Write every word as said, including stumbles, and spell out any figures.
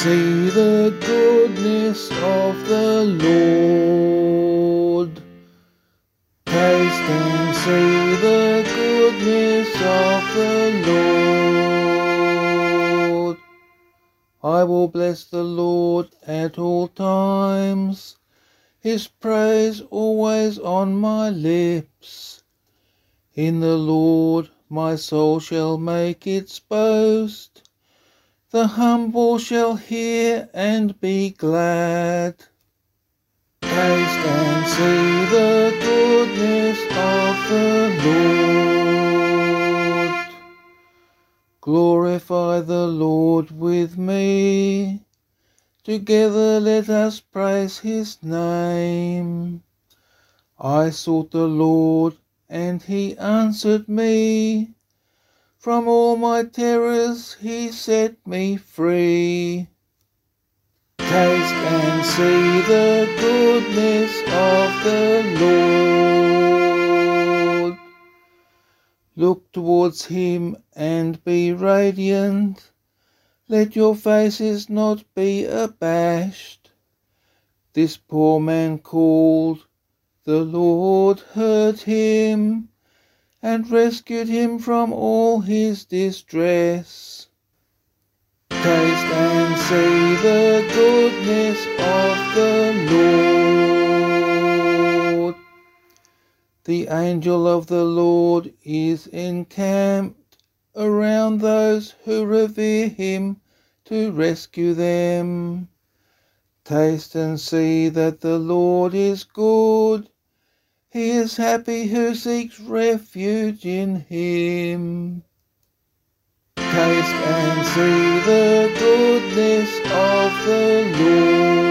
see the goodness of the Lord. Taste and see the goodness of the Lord. I will bless the Lord at all times, His praise always on my lips. In the Lord my soul shall make its boast. The humble shall hear and be glad. Taste and see the goodness of the Lord. Glorify the Lord with me. Together let us praise His name. I sought the Lord, and He answered me. From all my terrors He set me free. Taste and see the goodness of the Lord. Look towards Him and be radiant. Let your faces not be abashed. This poor man called, the Lord heard him, and rescued him from all his distress. Taste and see the goodness of the Lord. The angel of the Lord is encamped around those who revere Him to rescue them. Taste and see that the Lord is good. He is happy who seeks refuge in Him. Taste and see the goodness of the Lord.